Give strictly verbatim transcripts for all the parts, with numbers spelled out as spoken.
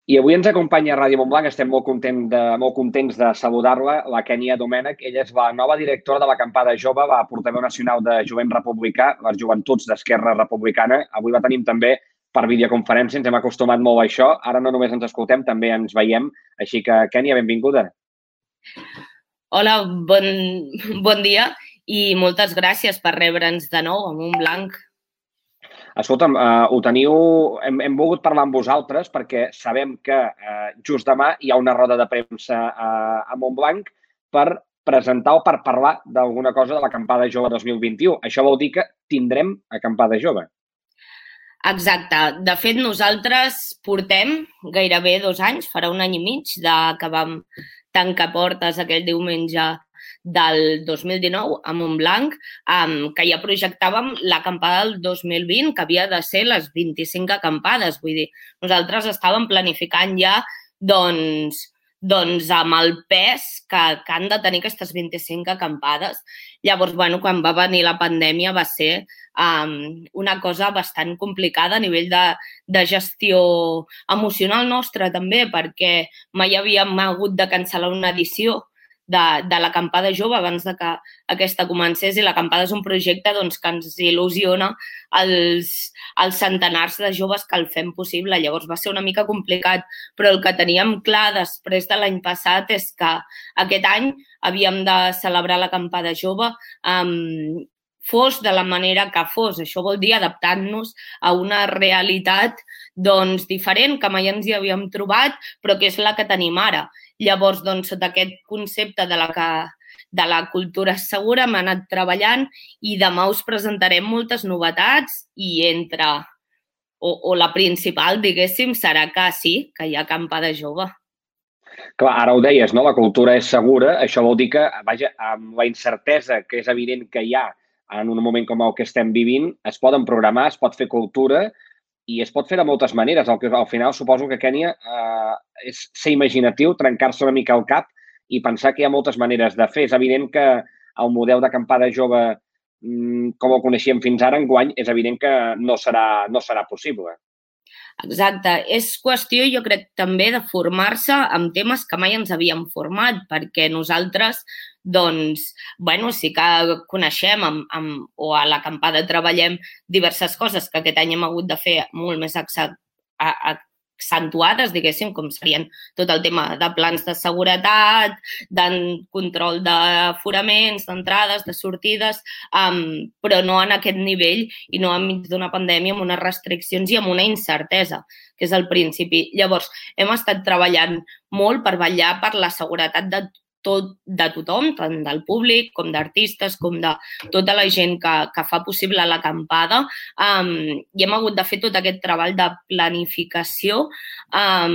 I avui ens acompanya a Ràdio Montblanc, estem molt, content de, molt contents de saludar-la, la Kènia Domènech. Ella és la nova directora de l'acampada jove, la portaveu nacional de Jovent Republicà, les joventuts d'Esquerra Republicana. Avui la tenim també per videoconferència, ens hem acostumat molt a això. Ara no només ens escoltem, també ens veiem. Així que, Kènia, benvinguda. Hola, bon, bon dia i moltes gràcies per rebre'ns de nou a Montblanc. Escolta'm, uh, ho teniu... Hem, hem volgut parlar amb vosaltres perquè sabem que uh, just demà hi ha una roda de premsa uh, a Montblanc per presentar o per parlar d'alguna cosa de l'acampada jove dos mil vint-i-u. Això vol dir que tindrem acampada jove. Exacte. De fet, nosaltres portem gairebé dos anys, farà un any i mig, de que vam tancar portes aquell diumenge del dos mil dinou a Montblanc, um, que ja projectàvem l'acampada del dos mil vint, que havia de ser les vint-i-cinc acampades. Vull dir, nosaltres estàvem planificant ja, doncs, doncs amb el pes que, que han de tenir aquestes vint-i-cinc acampades. Llavors, bueno, quan va venir la pandèmia va ser um, una cosa bastant complicada a nivell de, de gestió emocional nostra també, perquè mai havíem hagut de cancel·lar una edició de, de l'acampada jove abans de que aquesta comencés, i l'acampada és un projecte doncs, que ens il·lusiona els, els centenars de joves que el fem possible. Llavors va ser una mica complicat, però el que teníem clar després de l'any passat és que aquest any havíem de celebrar l'acampada jove amb fos de la manera que fos. Això vol dir adaptant-nos a una realitat doncs, diferent, que mai ens hi havíem trobat, però que és la que tenim ara. Llavors, doncs, sota aquest concepte de la, que, de la cultura segura hem anat treballant i demà us presentarem moltes novetats i entre, o, o la principal, diguéssim, serà que sí, que hi ha acampada jove. Clar, ara ho deies, no? La cultura és segura. Això vol dir que, vaja, amb la incertesa que és evident que hi ha en un moment com el que estem vivint, es poden programar, es pot fer cultura i es pot fer de moltes maneres. El que, al final suposo que, Kènia, eh, és ser imaginatiu, trencar-se una mica el cap i pensar que hi ha moltes maneres de fer. És evident que el model d'acampada jove, com el coneixíem fins ara, enguany, és evident que no serà, no serà possible. Exacte. És qüestió, jo crec, també de formar-se amb temes que mai ens havíem format, perquè nosaltres, doncs, bueno, sí que coneixem amb, amb, o a l'acampada treballem diverses coses que aquest any hem hagut de fer molt més accentuades, diguéssim, com serien tot el tema de plans de seguretat, de control d'aforaments, d'entrades, de sortides, um, però no en aquest nivell i no enmig d'una pandèmia amb unes restriccions i amb una incertesa, que és el principi. Llavors, hem estat treballant molt per vetllar per la seguretat de tot, de tothom, tant del públic com d'artistes, com de tota la gent que, que fa possible l'acampada, um, i hem hagut de fer tot aquest treball de planificació um,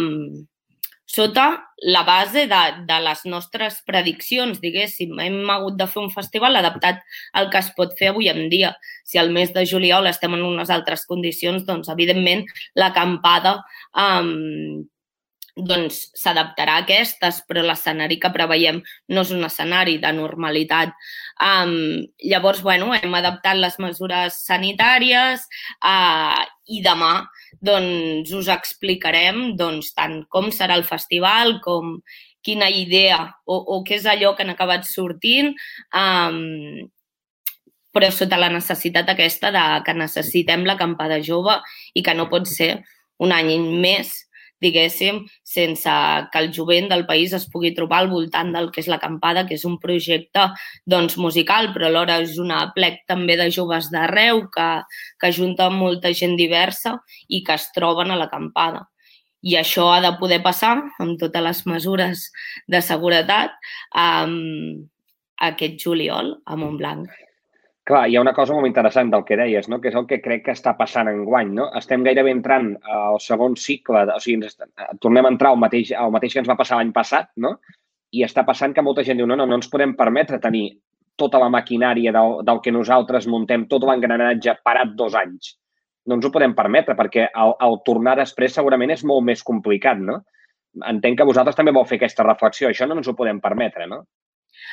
sota la base de, de les nostres prediccions, diguéssim. Hem hagut de fer un festival adaptat al que es pot fer avui en dia. Si al mes de juliol estem en unes altres condicions, doncs, evidentment, l'acampada um, doncs s'adaptarà a aquestes, però l'escenari que preveiem no és un escenari de normalitat. Um, llavors, bueno, hem adaptat les mesures sanitàries uh, i demà doncs, us explicarem doncs, tant com serà el festival, com quina idea o, o què és allò que han acabat sortint, um, però sota la necessitat aquesta de que necessitem l'acampada jove i que no pot ser un any més, diguéssim, sense que el jovent del país es pugui trobar al voltant del que és l'acampada, que és un projecte doncs, musical, però alhora és un aplec també de joves d'arreu que, que junta molta gent diversa i que es troben a l'acampada. I això ha de poder passar amb totes les mesures de seguretat um, aquest juliol a Montblanc. Clar, hi ha una cosa molt interessant del que deies, no? Que és el que crec que està passant enguany. No? Estem gairebé entrant al segon cicle, o sigui, ens tornem a entrar al mateix, al mateix que ens va passar l'any passat, no? I està passant que molta gent diu no, no, no ens podem permetre tenir tota la maquinària del, del que nosaltres muntem, tot l'engranatge parat dos anys. No ens ho podem permetre perquè el, el tornar després segurament és molt més complicat, no? Entenc que vosaltres també vau fer aquesta reflexió. Això no ens ho podem permetre, no?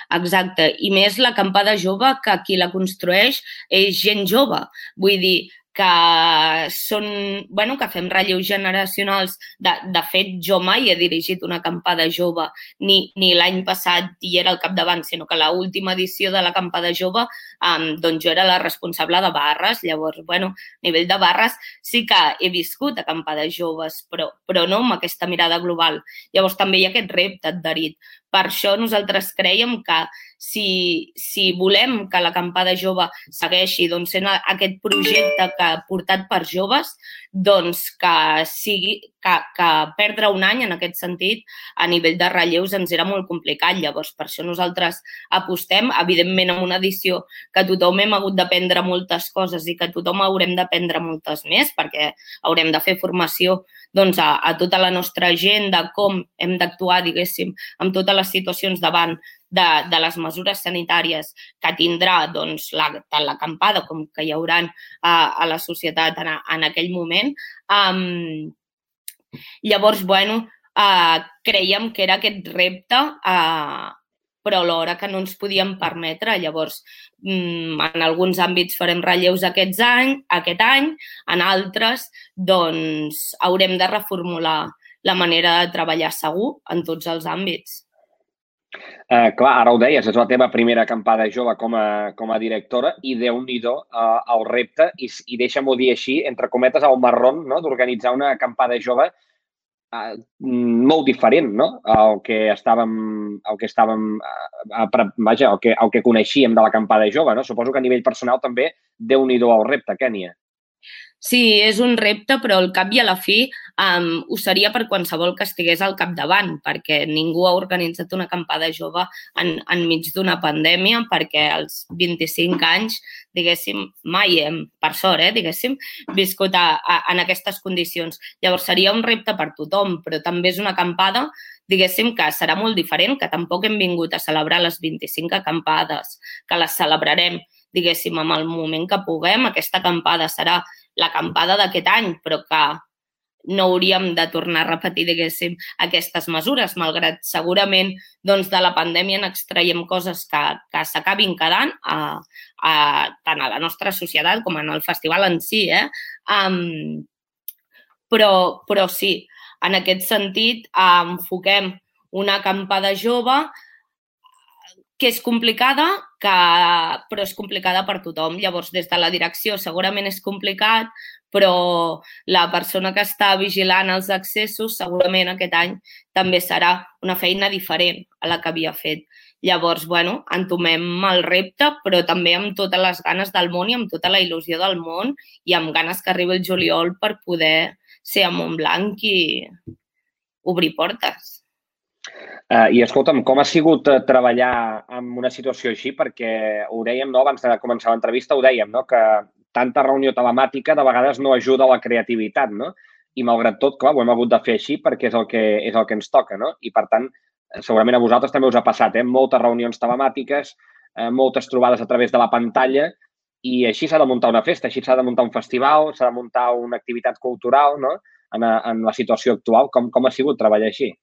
Exacte, i més l'acampada jove, que qui la construeix és gent jove. Vull dir, que són, bueno, que fem relleus generacionals. De, de fet, jo mai he dirigit una acampada jove, ni, ni l'any passat hi era al capdavant, sinó que l'última edició de l'acampada jove, um, doncs jo era la responsable de barres. Llavors, bueno, a nivell de barres sí que he viscut acampades joves, però, però no amb aquesta mirada global. Llavors també hi ha aquest repte adherit. Per això nosaltres creiem que si, si volem que l'acampada jove segueixi doncs, sent aquest projecte que ha portat per joves, doncs que, sigui, que, que perdre un any en aquest sentit a nivell de relleus ens era molt complicat. Llavors, per això nosaltres apostem, evidentment, en una edició que tothom hem hagut d'aprendre moltes coses i que tothom haurem d'aprendre moltes més, perquè haurem de fer formació doncs, a, a tota la nostra gent de com hem d'actuar, diguéssim, amb totes les situacions davant de, de les mesures sanitàries que tindrà doncs, la, tant l'acampada com que hi haurà a, a la societat en, en aquell moment. Um, llavors, bueno, uh, creiem que era aquest repte, uh, però alhora que no ens podíem permetre. Llavors, en alguns àmbits farem relleus aquests any, aquest any, en altres doncs, haurem de reformular la manera de treballar segur en tots els àmbits. Eh, clar, ara ho deies, és la teva primera acampada jove com a, com a directora i Déu-n'hi-do eh, el repte, i, i deixa'm-ho dir així, entre cometes, el marrón, no?, d'organitzar una acampada jove Uh, molt diferent, no?, el que estàvem, el que estàvem uh, vaja, el que, el que coneixíem de l'acampada jove, no? Suposo que a nivell personal també Déu-n'hi-do el repte, Kènia. Sí, és un repte, però al cap i a la fi um, ho seria per qualsevol que estigués al capdavant, perquè ningú ha organitzat una acampada jove en, enmig d'una pandèmia, perquè als vint-i-cinc anys, diguéssim, mai hem, per sort, eh, diguéssim, viscut a, a, en aquestes condicions. Llavors seria un repte per tothom, però també és una acampada, diguéssim, que serà molt diferent, que tampoc hem vingut a celebrar les vint-i-cinc acampades, que les celebrarem, diguéssim, en el moment que puguem. Aquesta acampada serà l'acampada d'aquest any, però que no hauríem de tornar a repetir, diguéssim, aquestes mesures, malgrat segurament doncs, de la pandèmia n'extraiem coses que, que s'acabin quedant a, a, tant a la nostra societat com en el festival en si. Eh? Um, però, però sí, en aquest sentit, um, enfoquem una acampada jove que és complicada, que, però és complicada per tothom. Llavors, des de la direcció segurament és complicat, però la persona que està vigilant els accessos segurament aquest any també serà una feina diferent a la que havia fet. Llavors, bueno, entomem el repte, però també amb totes les ganes del món i amb tota la il·lusió del món i amb ganes que arribi el juliol per poder ser a Montblanc i obrir portes. Uh, I escolta'm, com ha sigut uh, treballar en una situació així? Perquè ho dèiem, no? Abans de començar l'entrevista, ho dèiem, no? Que tanta reunió telemàtica de vegades no ajuda a la creativitat, no? I malgrat tot, clar, ho hem hagut de fer així perquè és el que, és el que ens toca, no? I per tant, segurament a vosaltres també us ha passat, eh? Moltes reunions telemàtiques, eh, moltes trobades a través de la pantalla, i així s'ha de muntar una festa, així s'ha de muntar un festival, s'ha de muntar una activitat cultural, no? En, en la situació actual. Com, com ha sigut treballar així?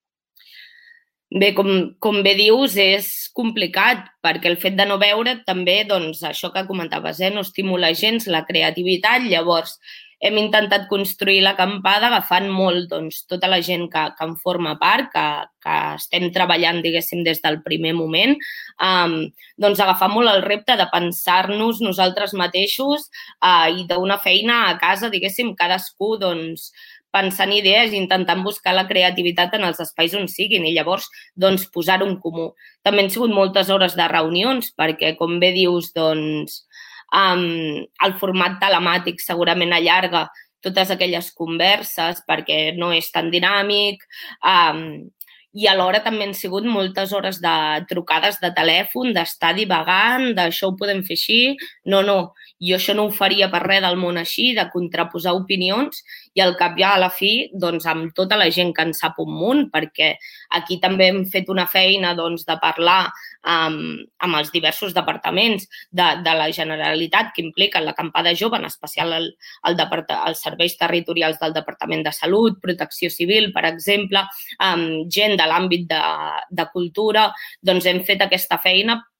Bé, com, com bé dius, és complicat, perquè el fet de no veure també, doncs, això que comentaves, eh, no estimula gens la creativitat. Llavors, hem intentat construir l'acampada agafant molt doncs, tota la gent que, que en forma part, que, que estem treballant, diguéssim, des del primer moment, um, doncs agafar molt el repte de pensar-nos nosaltres mateixos uh, i d'una feina a casa, diguéssim, cadascú, doncs, pensant idees i intentant buscar la creativitat en els espais on siguin i llavors doncs, posar-ho en comú. També han sigut moltes hores de reunions perquè, com bé dius, doncs, um, el format telemàtic segurament allarga totes aquelles converses perquè no és tan dinàmic um, i alhora també han sigut moltes hores de trucades de telèfon, d'estar divagant, d'això ho podem fer així, no, no, jo això no ho faria per res del món així, de contraposar opinions i al cap i a la fi, doncs, amb tota la gent que en sap un munt, perquè aquí també hem fet una feina doncs, de parlar amb, amb els diversos departaments de, de la Generalitat que impliquen l'acampada jove, en especial el, el depart- els serveis territorials del Departament de Salut, Protecció Civil, per exemple, amb gent de l'àmbit de, de cultura, doncs hem fet aquesta feina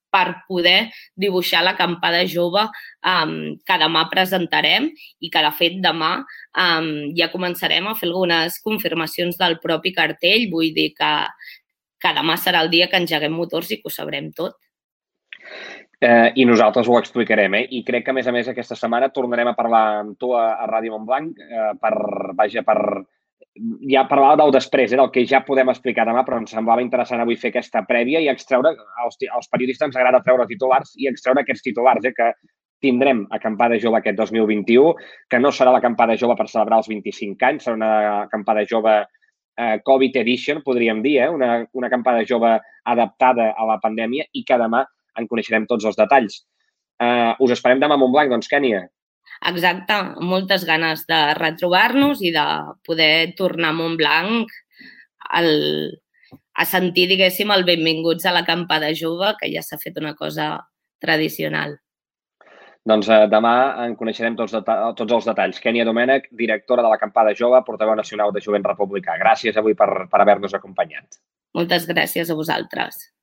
per poder dibuixar l'acampada jove um, que demà presentarem i que, de fet, demà um, ja començarem a fer algunes confirmacions del propi cartell. Vull dir que, que demà serà el dia que engeguem motors i que ho sabrem tot. Eh, I nosaltres ho explicarem, eh? I crec que, a més a més, aquesta setmana tornarem a parlar amb tu a, a Ràdio Montblanc eh, per, vaja, per... Ja parlava del després, eh, del que ja podem explicar demà, però ens semblava interessant avui fer aquesta prèvia i extreure, als, als periodistes ens agrada treure titulars i extreure aquests titulars, eh, que tindrem acampada jove aquest dos mil vint-i-u, que no serà l'acampada jove per celebrar els vint-i-cinc anys, serà una acampada jove eh, Covid Edition, podríem dir, eh, una, una acampada jove adaptada a la pandèmia i que demà en coneixerem tots els detalls. Uh, us esperem demà a Montblanc, doncs, Kènia. Exacte, amb moltes ganes de retrobar-nos i de poder tornar a Montblanc el, a sentir, diguéssim, el benvinguts a l'acampada jove, que ja s'ha fet una cosa tradicional. Doncs uh, demà en coneixerem tots, tots els detalls. Kènia Domènech, directora de l'acampada jove, portaveu nacional de Jovent Republicà. Gràcies avui per, per haver-nos acompanyat. Moltes gràcies a vosaltres.